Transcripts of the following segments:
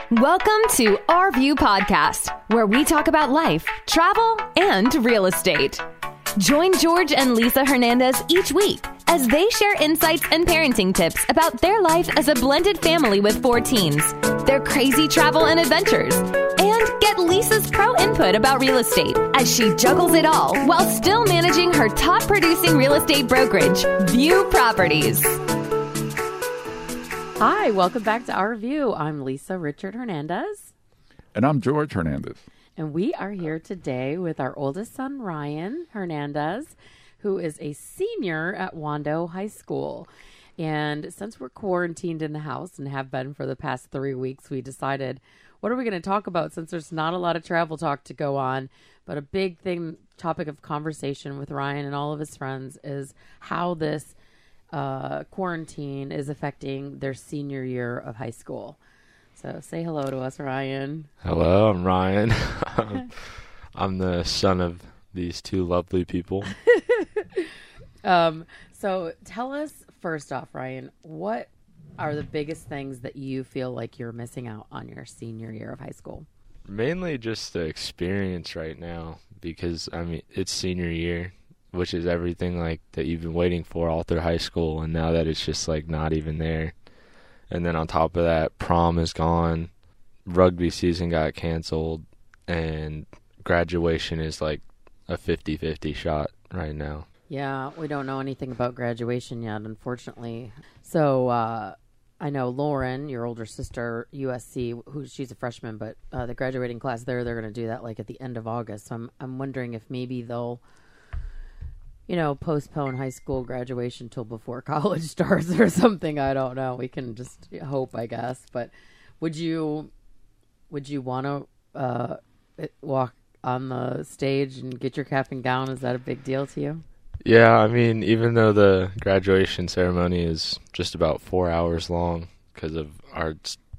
Welcome to Our View Podcast, where we talk about life, travel, and real estate. Join George and Lisa Hernandez each week as they share insights and parenting tips about their life as a blended family with 4 teens, their crazy travel and adventures, and get Lisa's pro input about real estate as she juggles it all while still managing her top producing real estate brokerage, View Properties. Hi, welcome back to Our View. I'm Lisa Richard Hernandez. And I'm George Hernandez. And we are here today with our oldest son, Ryan Hernandez, who is a senior at Wando High School. And since we're quarantined in the house and have been for the past 3 weeks, we decided, what are we going to talk about since there's not a lot of travel talk to go on? But a big topic of conversation with Ryan and all of his friends is how this quarantine is affecting their senior year of high school. So say hello to us, Ryan. Hello, I'm Ryan. I'm the son of these 2 lovely people. So tell us, first off, Ryan, what are the biggest things that you feel like you're missing out on your senior year of high school? Mainly just the experience right now because, it's senior year, which is everything like that you've been waiting for all through high school, and now that it's just like not even there. And then on top of that, prom is gone, rugby season got canceled, and graduation is like a 50-50 shot right now. Yeah, we don't know anything about graduation yet, unfortunately. So I know Lauren, your older sister, USC, she's a freshman, but the graduating class they're going to do that like at the end of August. So I'm wondering if maybe they'll postpone high school graduation till before college starts or something. I don't know. We can just hope, I guess. But would you want to walk on the stage and get your cap and gown? Is that a big deal to you? Yeah, even though the graduation ceremony is just about 4 hours long because of our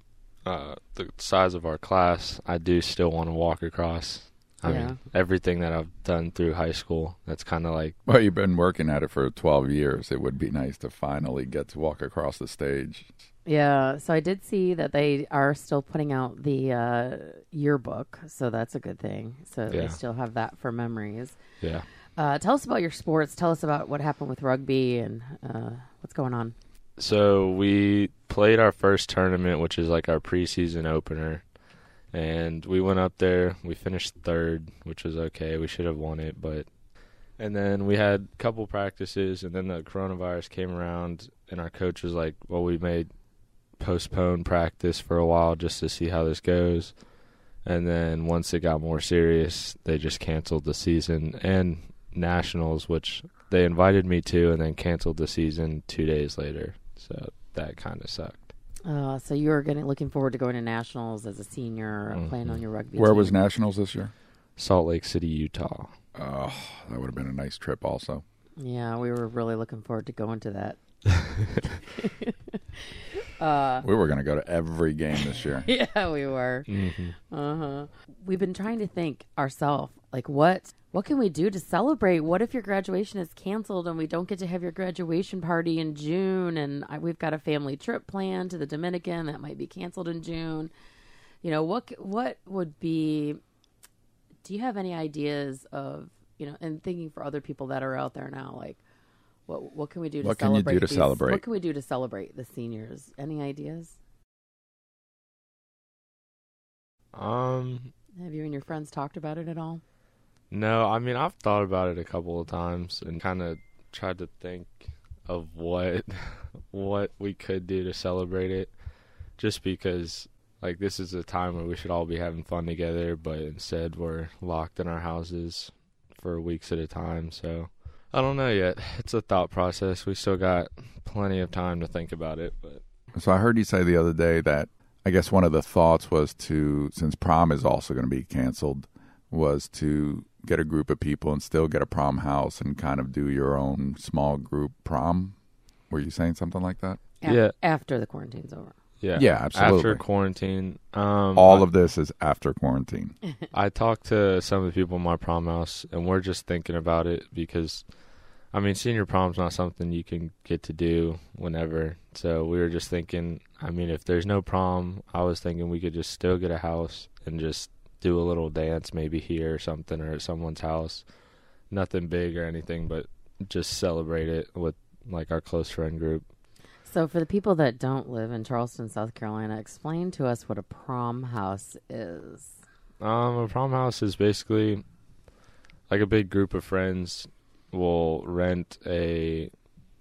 the size of our class, I do still want to walk across. I mean, everything that I've done through high school, that's kind of like... Well, you've been working at it for 12 years. It would be nice to finally get to walk across the stage. Yeah, so I did see that they are still putting out the yearbook, so that's a good thing. So they still have that for memories. Yeah. Tell us about your sports. Tell us about what happened with rugby and what's going on. So we played our first tournament, which is like our preseason opener. And we went up there. We finished 3rd, which was okay. We should have won it, and then we had a couple practices, and then the coronavirus came around, and our coach was like, well, we may postpone practice for a while just to see how this goes. And then once it got more serious, they just canceled the season and nationals, which they invited me to, and then canceled the season 2 days later. So that kind of sucked. So you were looking forward to going to nationals as a senior, playing on your rugby Where team. was nationals this year? Salt Lake City, Utah. Oh, that would have been a nice trip also. Yeah, we were really looking forward to going to that. We were going to go to every game this year. Yeah, we were. Mm-hmm. We've been trying to think ourselves, like, what can we do to celebrate? What if your graduation is canceled and we don't get to have your graduation party in June? And we've got a family trip planned to the Dominican that might be canceled in June. What would be? Do you have any ideas of and thinking for other people that are out there now, like what can we do to what celebrate? Can you do to celebrate? What can we do to celebrate the seniors? Any ideas? Have you and your friends talked about it at all? No, I've thought about it a couple of times and kind of tried to think of what we could do to celebrate it, just because like this is a time where we should all be having fun together, but instead we're locked in our houses for weeks at a time. So I don't know yet. It's a thought process. We still got plenty of time to think about it. But so I heard you say the other day that I guess one of the thoughts was since prom is also going to be canceled, was to get a group of people and still get a prom house and kind of do your own small group prom. Were you saying something like that? Yeah. After the quarantine's over. Yeah, absolutely. After quarantine. All of this is after quarantine. I talked to some of the people in my prom house, and we're just thinking about it because I mean, senior prom's not something you can get to do whenever. So we were just thinking, I mean, if there's no prom, I was thinking we could just still get a house and just do a little dance maybe here or something, or at someone's house. Nothing big or anything, but just celebrate it with like our close friend group. So for the people that don't live in Charleston, South Carolina, explain to us what a prom house is. A prom house is basically like a big group of friends will rent either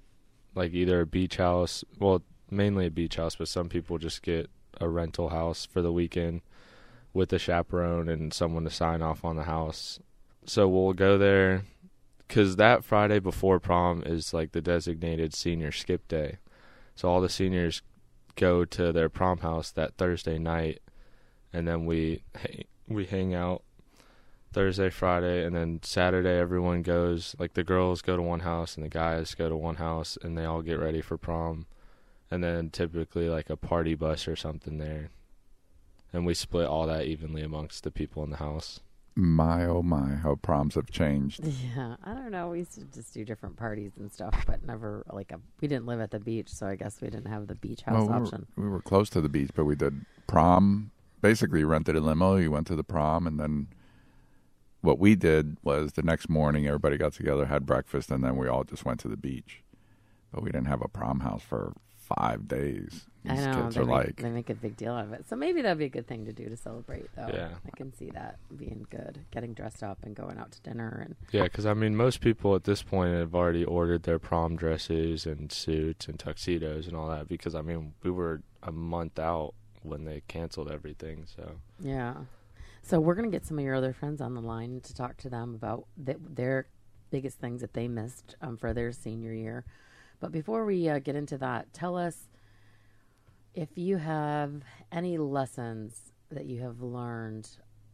a beach house, well, mainly a beach house, but some people just get a rental house for the weekend with a chaperone and someone to sign off on the house. So we'll go there because that Friday before prom is like the designated senior skip day. So all the seniors go to their prom house that Thursday night, and then we hang out Thursday, Friday, and then Saturday everyone goes, like the girls go to one house and the guys go to one house, and they all get ready for prom. And then typically like a party bus or something there. And we split all that evenly amongst the people in the house. My, oh my, how proms have changed. Yeah, I don't know. We used to just do different parties and stuff, but never we didn't live at the beach, so I guess we didn't have the beach house option. We were close to the beach, but we did prom. Basically, you rented a limo, you went to the prom, and then what we did was the next morning everybody got together, had breakfast, and then we all just went to the beach. But we didn't have a prom house for 5 days. These I know, kids they make a big deal out of it. So maybe that'd be a good thing to do to celebrate, though. Yeah. I can see that being good, getting dressed up and going out to dinner. And Yeah, because, I mean, most people at this point have already ordered their prom dresses and suits and tuxedos and all that because, I mean, we were a month out when they canceled everything. So yeah. So we're going to get some of your other friends on the line to talk to them about their biggest things that they missed for their senior year. But before we get into that, tell us if you have any lessons that you have learned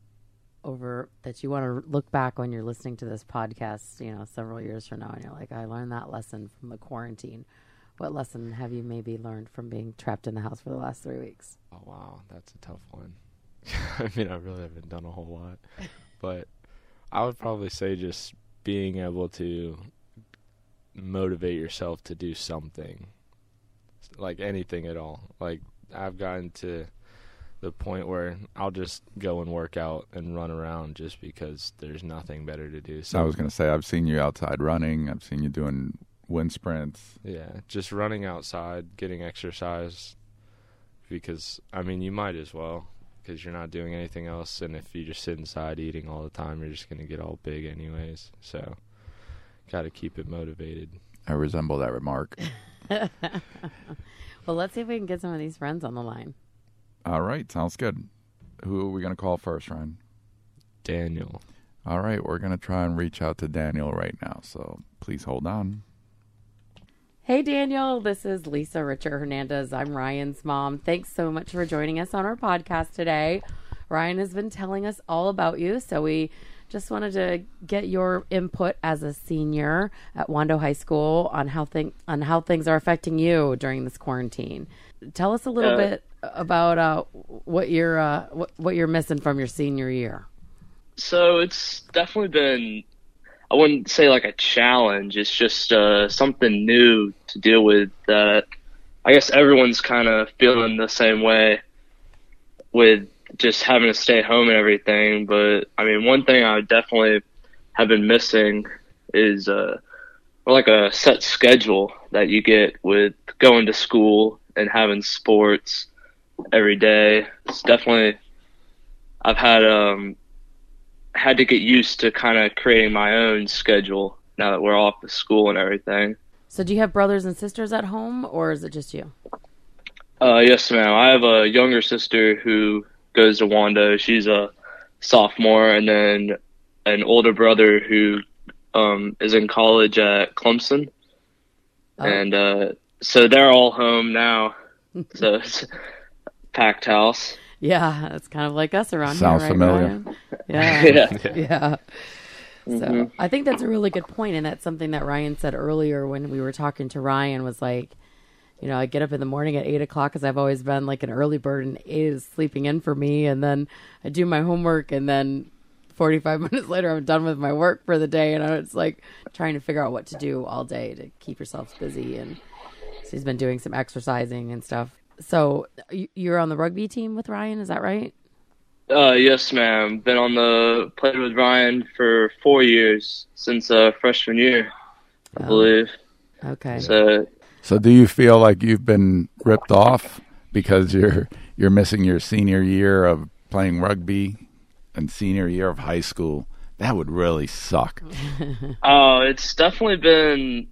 that you want to look back when you're listening to this podcast, several years from now, and you're like, I learned that lesson from the quarantine. What lesson have you maybe learned from being trapped in the house for the last 3 weeks? Oh, wow, that's a tough one. I mean, I really haven't done a whole lot. But I would probably say just being able to motivate yourself to do something, like anything at all. Like, I've gotten to the point where I'll just go and work out and run around just because there's nothing better to do. So I was going to say, I've seen you outside running. I've seen you doing wind sprints. Yeah, just running outside, getting exercise, because, I mean, you might as well, because you're not doing anything else, and if you just sit inside eating all the time, you're just going to get all big anyways. So got to keep it motivated. I resemble that remark. Well, let's see if we can get some of these friends on the line. All right, sounds good. Who are we going to call first, Ryan? Daniel. All right, we're going to try and reach out to Daniel right now, so please hold on. Hey, Daniel, this is Lisa Richard Hernandez. I'm Ryan's mom. Thanks so much for joining us on our podcast today. Ryan has been telling us all about you, so we just wanted to get your input as a senior at Wando High School on how things are affecting you during this quarantine. Tell us a little bit about what you're missing from your senior year. So it's definitely been, I wouldn't say like a challenge. It's just something new to deal with that I guess everyone's kind of feeling the same way with just having to stay home and everything. But I mean, one thing I definitely have been missing is like a set schedule that you get with going to school and having sports every day. It's definitely, I've had to get used to kind of creating my own schedule now that we're off of school and everything. So do you have brothers and sisters at home, or is it just you? Yes, ma'am. I have a younger sister who goes to Wando. She's a sophomore, and then an older brother who is in college at Clemson. Oh. And so they're all home now. So it's a packed house. Yeah, it's kind of like us around Sounds here, right, familiar. Ryan? Yeah. Yeah. So I think that's a really good point, and that's something that Ryan said earlier when we were talking to Ryan was like, I get up in the morning at 8 o'clock because I've always been like an early bird, and 8 is sleeping in for me, and then I do my homework, and then 45 minutes later, I'm done with my work for the day. And it's like trying to figure out what to do all day to keep yourself busy. And so he's been doing some exercising and stuff. So you're on the rugby team with Ryan, is that right? Yes, ma'am. Played with Ryan for 4 years since freshman year, I believe. Okay. So do you feel like you've been ripped off because you're missing your senior year of playing rugby and senior year of high school? That would really suck. Oh, it's definitely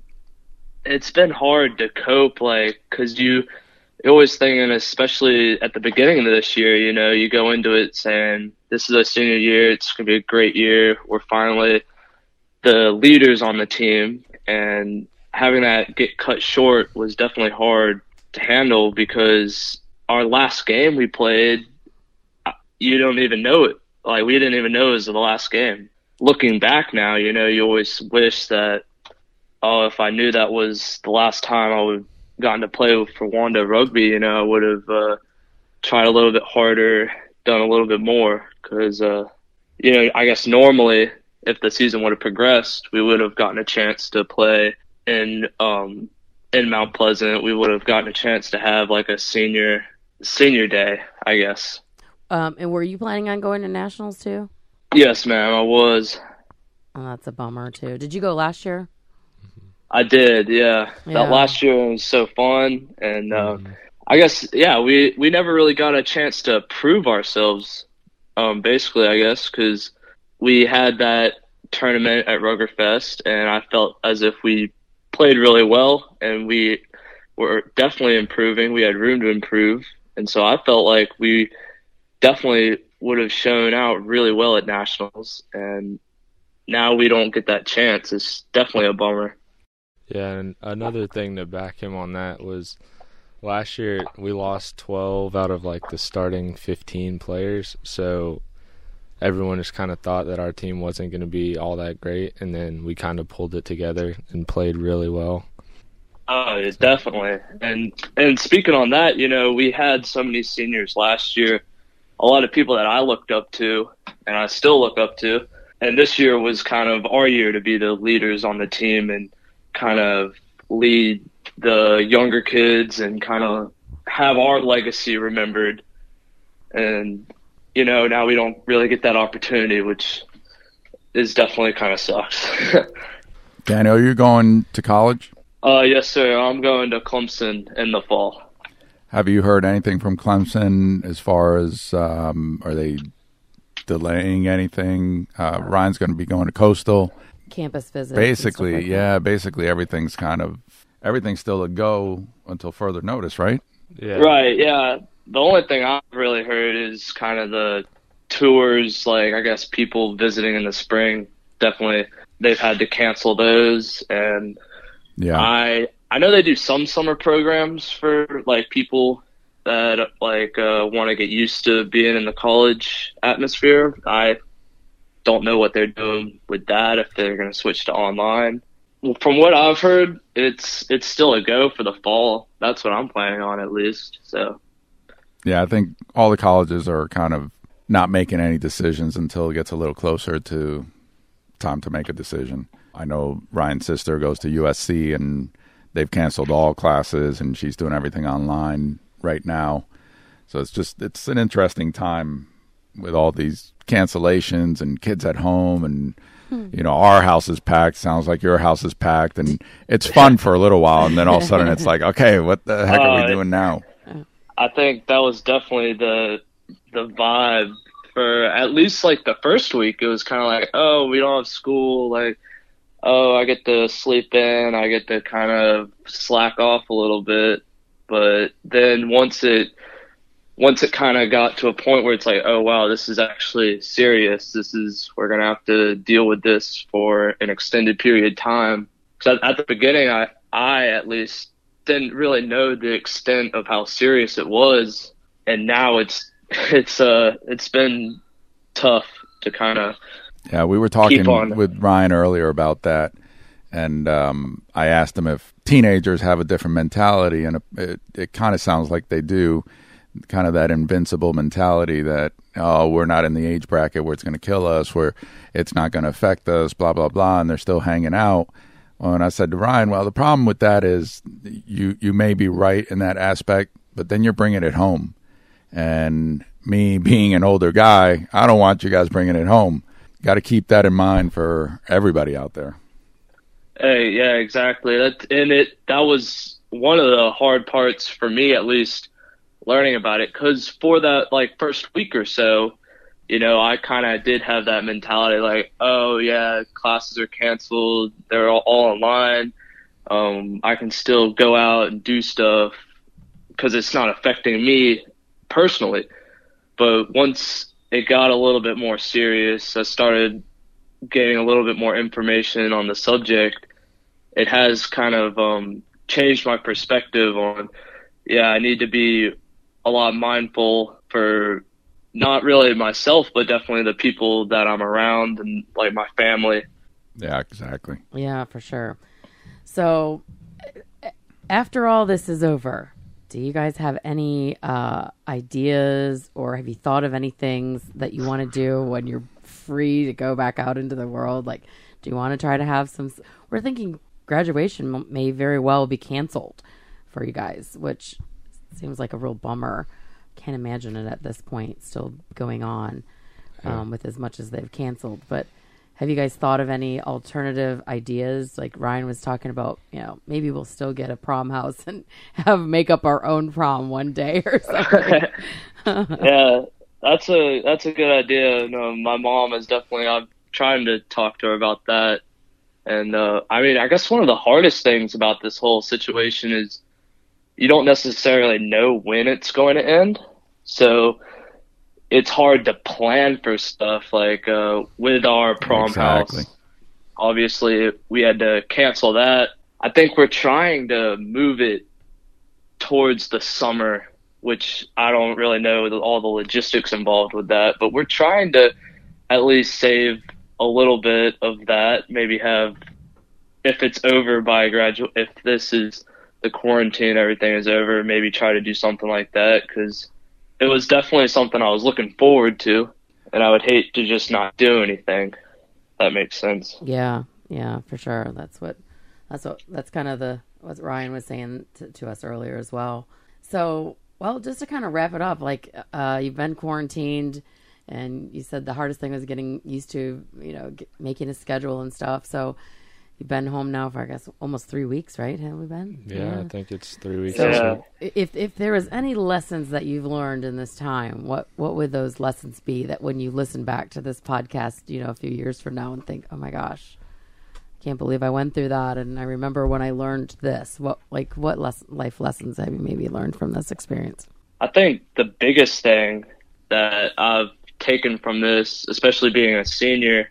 been hard to cope, like, because you're always thinking, especially at the beginning of this year, you go into it saying, this is our senior year, it's going to be a great year, we're finally the leaders on the team, and having that get cut short was definitely hard to handle because our last game we played, you don't even know it. Like, we didn't even know it was the last game. Looking back now, you always wish that, if I knew that was the last time I would have gotten to play for Wando Rugby, I would have tried a little bit harder, done a little bit more. Because, I guess normally if the season would have progressed, we would have gotten a chance to play in Mount Pleasant. We would have gotten a chance to have like a senior day, I guess. And were you planning on going to nationals too? Yes, ma'am, I was. Oh, that's a bummer too. Did you go last year? I did, yeah. That last year was so fun, and I guess we never really got a chance to prove ourselves. Basically, I guess, because we had that tournament at Ruggerfest, and I felt as if we played really well, and we were definitely improving. We had room to improve, and so I felt like we definitely would have shown out really well at nationals, and now we don't get that chance. It's definitely a bummer. Yeah, and another thing to back him on that was last year we lost 12 out of like the starting 15 players, so everyone just kind of thought that our team wasn't going to be all that great, and then we kind of pulled it together and played really well. Oh, definitely. And speaking on that, we had so many seniors last year, a lot of people that I looked up to and I still look up to, and this year was kind of our year to be the leaders on the team and kind of lead the younger kids and kind of have our legacy remembered. And now we don't really get that opportunity, which is definitely kind of sucks. Daniel, you're going to college? Yes, sir. I'm going to Clemson in the fall. Have you heard anything from Clemson as far as are they delaying anything? Ryan's going to be going to Coastal. Campus visits. Basically, like basically everything's still a go until further notice, right? Yeah. Right, yeah. The only thing I've really heard is kind of the tours, like I guess people visiting in the spring. Definitely they've had to cancel those, and I know they do some summer programs for like people that like want to get used to being in the college atmosphere. I don't know what they're doing with that, if they're going to switch to online. Well, from what I've heard, it's still a go for the fall. That's what I'm planning on, at least. So, yeah, I think all the colleges are kind of not making any decisions until it gets a little closer to time to make a decision. I know Ryan's sister goes to USC, and they've canceled all classes, and she's doing everything online right now. So it's an interesting time with all these cancellations and kids at home, and our house is packed. Sounds like your house is packed, and it's fun for a little while, and then all of a sudden it's like, okay, what the heck are we doing now? I think that was definitely the vibe for at least like the first week. It was kind of like, oh, we don't have school, like, oh, I get to sleep in, I get to kind of slack off a little bit. But then once it kind of got to a point where it's like, oh, wow, this is actually serious. We're going to have to deal with this for an extended period of time. So at the beginning, I at least didn't really know the extent of how serious it was. And now it's been tough to kind of. Yeah, we were talking with Ryan earlier about that. And I asked him if teenagers have a different mentality, and it kind of sounds like they do. kind of that invincible mentality that, oh, we're not in the age bracket where it's going to kill us, where it's not going to affect us, blah, blah, blah, and they're still hanging out. Well, and I said to Ryan, well, the problem with that is you may be right in that aspect, but then you're bringing it home. And me being an older guy, I don't want you guys bringing it home. Got to keep that in mind for everybody out there. Hey, yeah, exactly. That was one of the hard parts for me, at least, learning about it. Because for that first week or so, I kind of did have that mentality, like, oh yeah, classes are canceled, they're all online. I can still go out and do stuff because it's not affecting me personally. But once it got a little bit more serious, I started getting a little bit more information on the subject. It has kind of changed my perspective on, I need to be a lot mindful for not really myself, but definitely the people that I'm around and my family. Yeah, exactly. Yeah, for sure. So after all this is over, do you guys have any ideas, or have you thought of any things that you want to do when you're free to go back out into the world? Like, do you want to try to have some, we're thinking graduation may very well be canceled for you guys, which seems like a real bummer. Can't imagine it at this point still going on with as much as they've canceled. But have you guys thought of any alternative ideas? Like Ryan was talking about, maybe we'll still get a prom house and make up our own prom one day or something. Yeah, that's a good idea. My mom is definitely, I'm trying to talk to her about that. And I guess one of the hardest things about this whole situation is you don't necessarily know when it's going to end. So it's hard to plan for stuff with our prom house. Obviously, we had to cancel that. I think we're trying to move it towards the summer, which I don't really know all the logistics involved with that. But we're trying to at least save a little bit of that. Maybe have, if it's over by if this is the quarantine, everything is over, maybe try to do something like that, because it was definitely something I was looking forward to, and I would hate to just not do anything. That makes sense. Yeah, for sure. That's kind of what Ryan was saying to us earlier as well. So, well, just to kind of wrap it up, you've been quarantined, and you said the hardest thing was getting used to, making a schedule and stuff. So you've been home now for, I guess, almost 3 weeks, right? Have we been? Yeah, I think it's 3 weeks. So, if there was any lessons that you've learned in this time, what would those lessons be that when you listen back to this podcast, a few years from now and think, oh my gosh, I can't believe I went through that, and I remember when I learned this. What life lessons have you maybe learned from this experience? I think the biggest thing that I've taken from this, especially being a senior,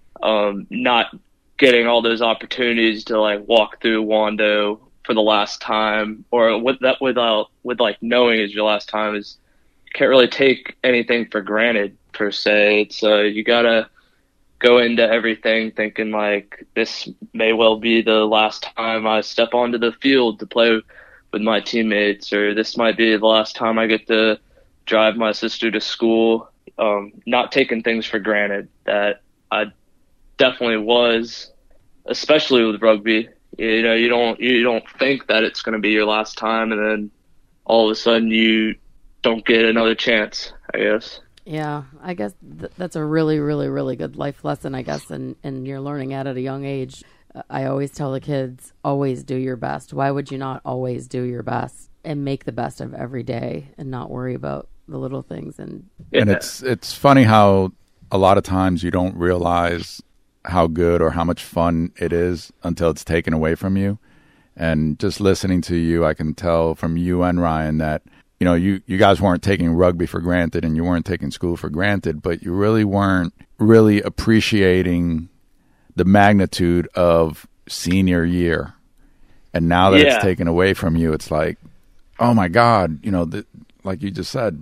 not getting all those opportunities to walk through Wando for the last time, or without knowing it's your last time, is you can't really take anything for granted per se. It's you gotta go into everything thinking this may well be the last time I step onto the field to play with my teammates, or this might be the last time I get to drive my sister to school. Not taking things for granted that I definitely was, especially with rugby. You don't think that it's going to be your last time, and then all of a sudden you don't get another chance, I guess. Yeah, I guess that's a really, really, really good life lesson, I guess, and you're learning at a young age. I always tell the kids, always do your best. Why would you not always do your best and make the best of every day and not worry about the little things? And it's funny how a lot of times you don't realize how good or how much fun it is until it's taken away from you. And just listening to you, I can tell from you and Ryan that, you guys weren't taking rugby for granted and you weren't taking school for granted, but you really weren't really appreciating the magnitude of senior year. And now that it's taken away from you, it's like, oh my God, like you just said,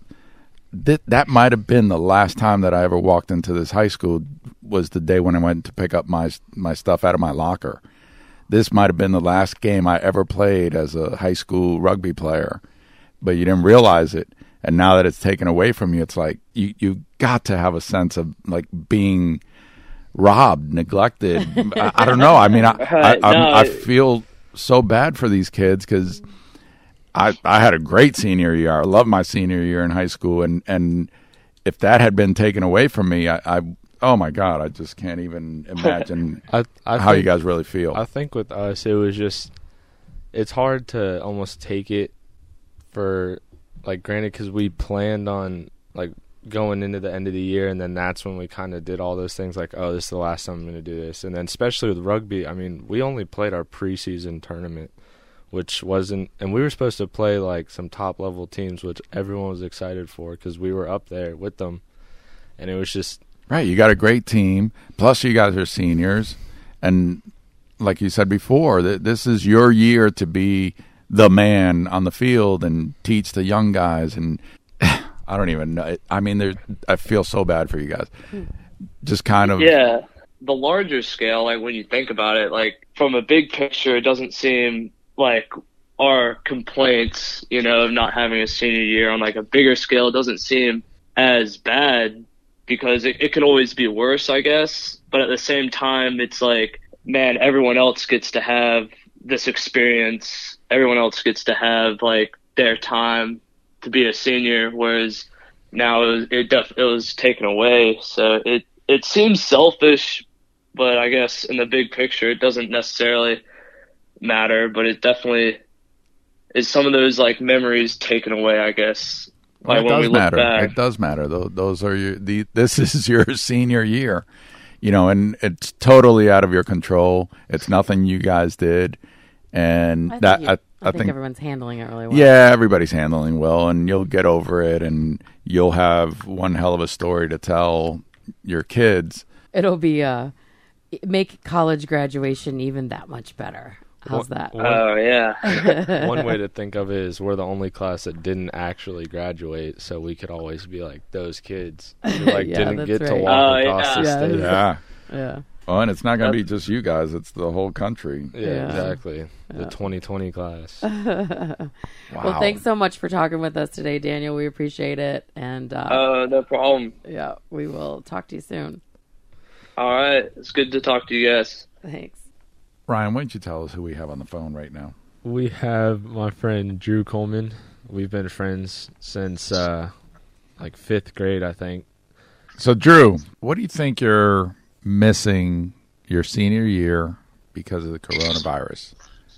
that might have been the last time that I ever walked into this high school, was the day when I went to pick up my stuff out of my locker. This might have been the last game I ever played as a high school rugby player. but you didn't realize it. And now that it's taken away from you, it's like you got to have a sense of like being robbed, neglected. I don't know. I mean, I feel so bad for these kids because I had a great senior year. I loved my senior year in high school, and if that had been taken away from me, I oh my God, I just can't even imagine how you guys really feel. I think with us, it was just, it's hard to almost take it for, like, granted, because we planned on, like, going into the end of the year, and then that's when we kind of did all those things, like, oh, this is the last time I'm going to do this. And then especially with rugby, I mean, we only played our preseason tournament, which wasn't, and we were supposed to play, like, some top-level teams, which everyone was excited for because we were up there with them. And it was just, right, you got a great team, plus you guys are seniors, and like you said before, this is your year to be the man on the field and teach the young guys, and I don't even know. I mean, I feel so bad for you guys. Just kind of... Yeah, the larger scale, like when you think about it, like from a big picture, it doesn't seem like our complaints, you know, of not having a senior year on like a bigger scale, it doesn't seem as bad, because it could always be worse, I guess. But at the same time, it's like, man, everyone else gets to have this experience. Everyone else gets to have like their time to be a senior, whereas now it was taken away. So it seems selfish, but I guess in the big picture, it doesn't necessarily matter. But it definitely is some of those like memories taken away, I guess. Well, it does matter. It does matter. Those are this is your senior year, you know, and it's totally out of your control. It's nothing you guys did, and I think everyone's handling it really well. Yeah, everybody's handling well, and you'll get over it, and you'll have one hell of a story to tell your kids. It'll be make college graduation even that much better. How's that? Oh, yeah. One way to think of it is we're the only class that didn't actually graduate, so we could always be like those kids who like didn't get to walk across the stage. Yeah. Well, and it's not going to be just you guys; it's the whole country. Yeah. Exactly. The 2020 class. Wow. Well, thanks so much for talking with us today, Daniel. We appreciate it, and no problem. Yeah, we will talk to you soon. All right, it's good to talk to you guys. Thanks. Ryan, why don't you tell us who we have on the phone right now? We have my friend Drew Coleman. We've been friends since like 5th grade, I think. So, Drew, what do you think you're missing your senior year because of the coronavirus?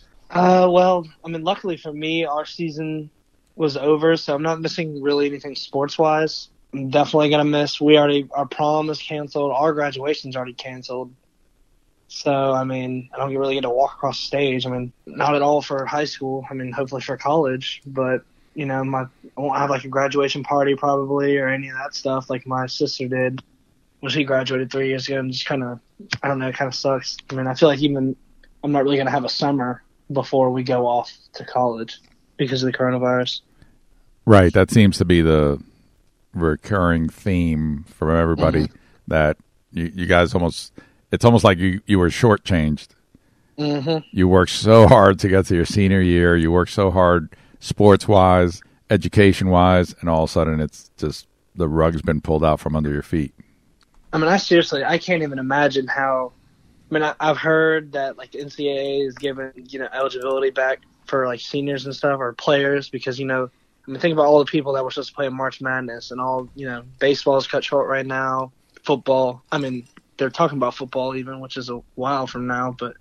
Well, I mean, luckily for me, our season was over, so I'm not missing really anything sports-wise. I'm definitely going to miss, our prom is canceled, our graduation's already canceled. So, I mean, I don't really get to walk across the stage. I mean, not at all for high school. I mean, hopefully for college. But, you know, I won't have like a graduation party probably or any of that stuff like my sister did when she graduated 3 years ago. And just kind of, I don't know, it kind of sucks. I mean, I feel like even I'm not really going to have a summer before we go off to college because of the coronavirus. Right. That seems to be the recurring theme from everybody, that you guys almost... It's almost like you were shortchanged. Mm-hmm. You worked so hard to get to your senior year. You worked so hard sports-wise, education-wise, and all of a sudden it's just the rug's been pulled out from under your feet. I mean, I can't even imagine how – I mean, I've heard that, like, the NCAA is giving, you know, eligibility back for, like, seniors and stuff or players because, you know, I mean, think about all the people that were supposed to play in March Madness and all, you know, baseball is cut short right now, football. I mean – they're talking about football even, which is a while from now, but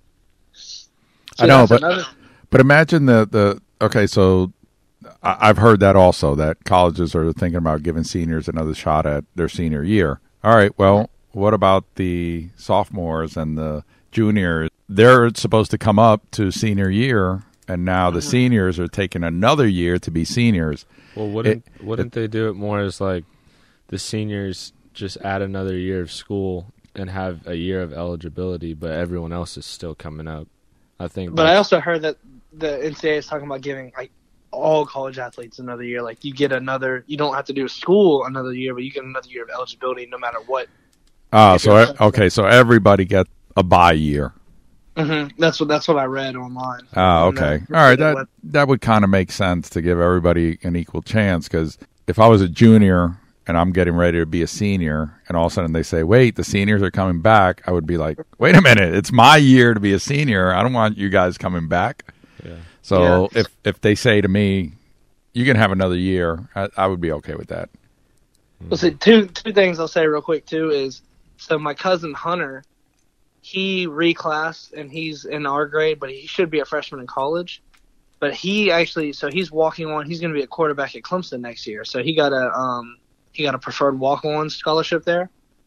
I know, but imagine okay, so I've heard that also, that colleges are thinking about giving seniors another shot at their senior year. All right, well, what about the sophomores and the juniors? They're supposed to come up to senior year, and now the seniors are taking another year to be seniors. Well, wouldn't they do it more as like the seniors just add another year of school and have a year of eligibility, but everyone else is still coming up, I think. But I also heard that the NCAA is talking about giving like all college athletes another year. Like you don't have to do school another year, but you get another year of eligibility no matter what. So everybody gets a bye year. That's what I read online. Oh, okay. All right, that would kind of make sense to give everybody an equal chance, because if I was a junior and I'm getting ready to be a senior, and all of a sudden they say, wait, the seniors are coming back, I would be like, wait a minute, it's my year to be a senior. I don't want you guys coming back. Yeah. So if they say to me, you can have another year, I would be okay with that. Well, see, two things I'll say real quick, too, is, so my cousin Hunter, he reclassed, and he's in our grade, but he should be a freshman in college. But he's walking on, he's going to be a quarterback at Clemson next year. So he got a preferred walk-on scholarship there.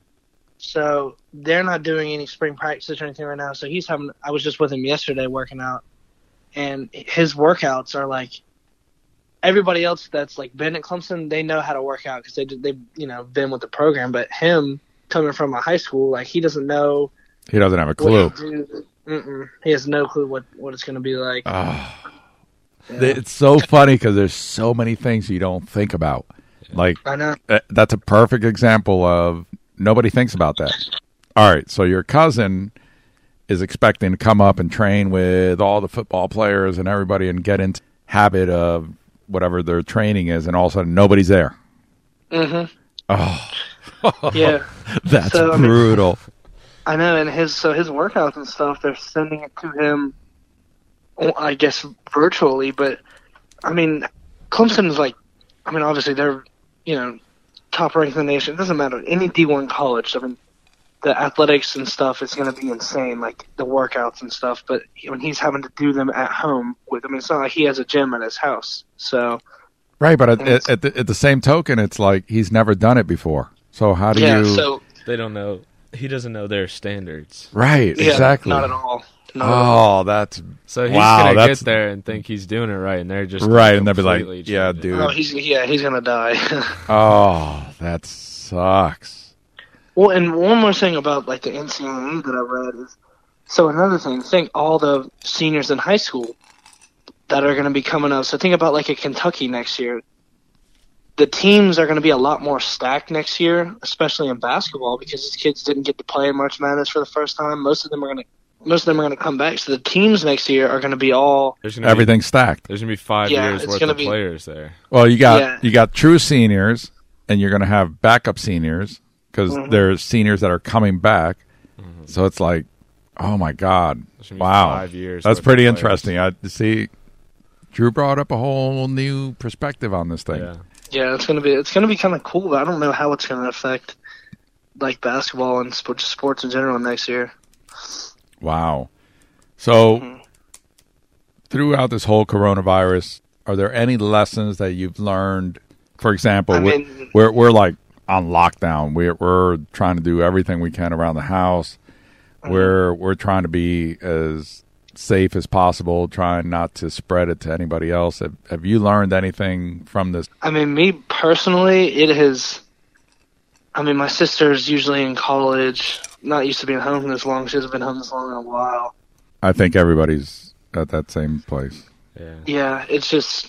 So they're not doing any spring practices or anything right now. So I was just with him yesterday working out, and his workouts are like, everybody else that's like been at Clemson, they know how to work out because they've been with the program. But him coming from a high school, like, he doesn't know. He doesn't have a clue. He has no clue what it's going to be like. Yeah. It's so funny because there's so many things you don't think about. Like, I know. That's a perfect example of nobody thinks about that. All right, so your cousin is expecting to come up and train with all the football players and everybody and get into habit of whatever their training is, and all of a sudden nobody's there. Mm-hmm. Oh, yeah. That's brutal. I know, and his workouts and stuff, they're sending it to him, I guess, virtually. But, I mean, Clemson is like, I mean, obviously they're, top ranked in the nation. It doesn't matter. Any D1 college, I mean, the athletics and stuff is going to be insane, like the workouts and stuff. But when he's having to do them at home it's not like he has a gym at his house. So, right, but at the same token, it's like he's never done it before. So how do you? So they don't know. He doesn't know their standards. Right, yeah, exactly. Not at all. That's so he's gonna get there and think he's doing it right, and they're just right, and they'll be like, "Yeah, dude." Oh, he's gonna die. Oh, that sucks. Well, and one more thing about like the NCAA that I read is, so another thing. Think all the seniors in high school that are going to be coming up. So think about like a Kentucky next year. The teams are going to be a lot more stacked next year, especially in basketball, because these kids didn't get to play in March Madness for the first time. Most of them are going to come back. So the teams next year are going to be all everything's stacked. There's going to be 5 years worth of players there. Well, you got true seniors, and you're going to have backup seniors because there's seniors that are coming back. Mm-hmm. So it's like, oh my God, wow, 5 years. That's pretty interesting. I see. Drew brought up a whole new perspective on this thing. Yeah, it's gonna be kind of cool, but I don't know how it's gonna affect like basketball and sports in general next year. Wow. So throughout this whole coronavirus, are there any lessons that you've learned? For example, we're like on lockdown. We're trying to do everything we can around the house. We're trying to be as safe as possible, trying not to spread it to anybody else. Have you learned anything from this? I mean, me personally, it has. I mean, my sister's usually in college, not used to being home this long. She hasn't been home this long in a while. I think everybody's at that same place. Yeah, it's just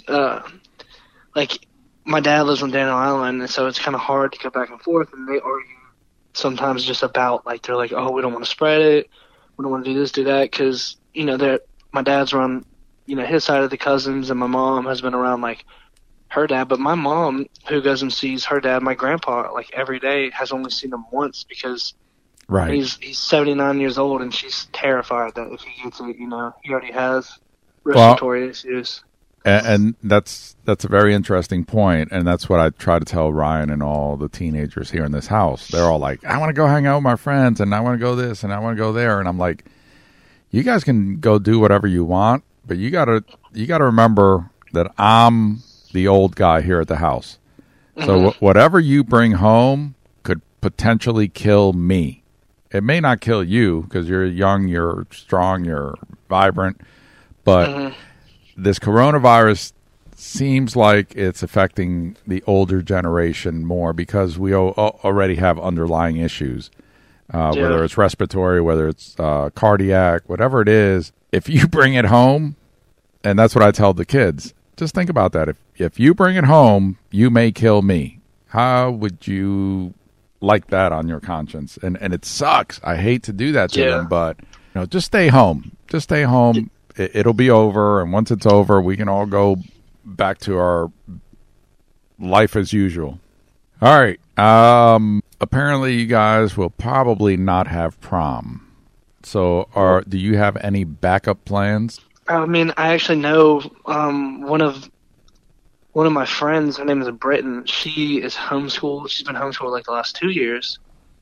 like my dad lives on Daniel Island, and so it's kind of hard to go back and forth, and they argue sometimes just about, like, they're like, oh, we don't want to spread it, we don't want to do this, do that, because, my dad's around, his side of the cousins, and my mom has been around, like, her dad, but my mom, who goes and sees her dad, my grandpa, like, every day, has only seen him once, because he's 79 years old, and she's terrified that if he gets it, he already has respiratory issues. And that's a very interesting point, and that's what I try to tell Ryan and all the teenagers here in this house. They're all like, I want to go hang out with my friends, and I want to go this, and I want to go there, and I'm like, you guys can go do whatever you want, but you gotta remember that I'm the old guy here at the house. So whatever you bring home could potentially kill me. It may not kill you because you're young, you're strong, you're vibrant, but this coronavirus seems like it's affecting the older generation more because we already have underlying issues, whether it's respiratory, whether it's cardiac, whatever it is. If you bring it home, and that's what I tell the kids, just think about that. If you bring it home, you may kill me. How would you like that on your conscience? And it sucks. I hate to do that to them, but just stay home. Just stay home. It'll be over, and once it's over, we can all go back to our life as usual. All right. Apparently, you guys will probably not have prom. So, do you have any backup plans? I mean, I actually know one of my friends. Her name is Britton. She is homeschooled. She's been homeschooled like the last 2 years,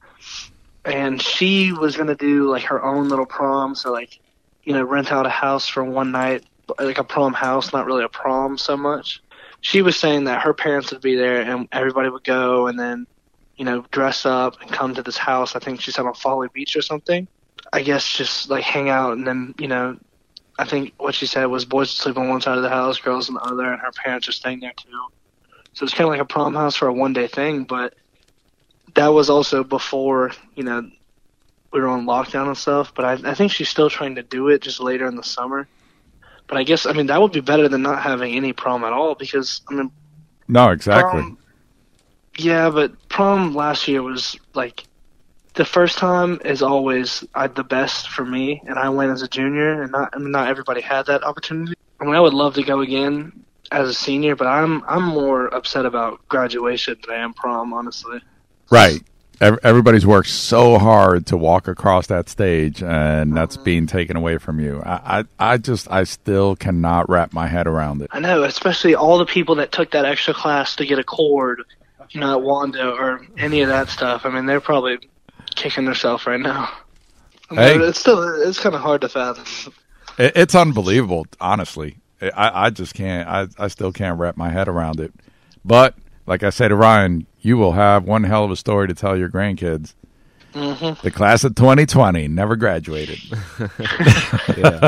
and she was gonna do like her own little prom. So like, rent out a house for one night, like a prom house, not really a prom so much. She was saying that her parents would be there and everybody would go and then, dress up and come to this house. I think she said on Folly Beach or something. I guess just like hang out and then, I think what she said was boys would sleep on one side of the house, girls on the other, and her parents are staying there too. So it's kind of like a prom house for a one-day thing, but that was also before, we were on lockdown and stuff. But I think she's still trying to do it just later in the summer. But I guess, that would be better than not having any prom at all because, No, exactly. Yeah, but prom last year was, like, the first time is always the best for me, and I went as a junior, and not everybody had that opportunity. I would love to go again as a senior, but I'm more upset about graduation than I am prom, honestly. Right. Everybody's worked so hard to walk across that stage, and that's being taken away from you. I still cannot wrap my head around it. I know, especially all the people that took that extra class to get a cord, at Wando or any of that stuff. They're probably kicking themselves right now. Hey. It's kind of hard to fathom. It's unbelievable, honestly. I just can't. I still can't wrap my head around it. But like I said to Ryan, you will have one hell of a story to tell your grandkids. Mm-hmm. The class of 2020 never graduated. Yeah.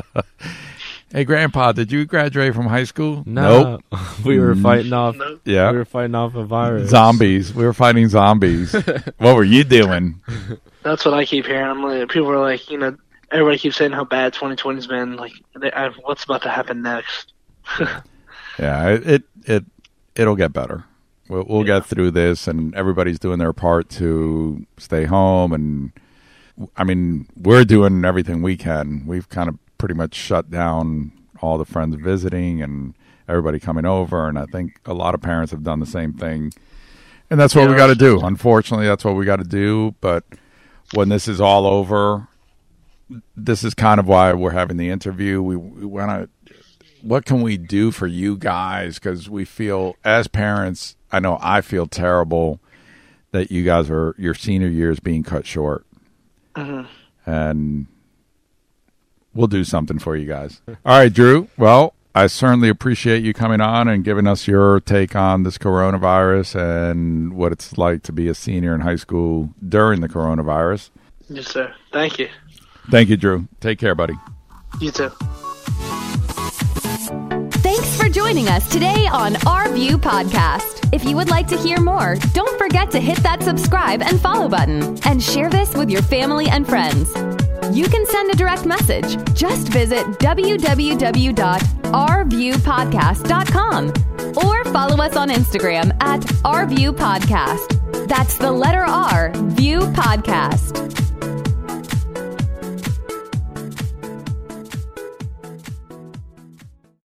Hey, Grandpa, did you graduate from high school? No. Nope. We were fighting off. Yeah. We were fighting off a virus. Zombies. We were fighting zombies. What were you doing? That's what I keep hearing. People are like, everybody keeps saying how bad 2020's been. Like, what's about to happen next? Yeah, it'll get better. We'll get through this, and everybody's doing their part to stay home. And we're doing everything we can. We've kind of pretty much shut down all the friends visiting and everybody coming over. And I think a lot of parents have done the same thing. And that's what we got to do. Unfortunately, that's what we got to do. But when this is all over, this is kind of why we're having the interview. We want to. What can we do for you guys? Because we feel, as parents, I know I feel terrible that you guys your senior year is being cut short. Mm-hmm. And we'll do something for you guys. All right, Drew. Well, I certainly appreciate you coming on and giving us your take on this coronavirus and what it's like to be a senior in high school during the coronavirus. Yes, sir. Thank you. Thank you, Drew. Take care, buddy. You too. Thanks for joining us today on Our View Podcast. If you would like to hear more, don't forget to hit that subscribe and follow button and share this with your family and friends. You can send a direct message. Just visit www.ourviewpodcast.com or follow us on Instagram at Our View Podcast. That's the letter R, View Podcast.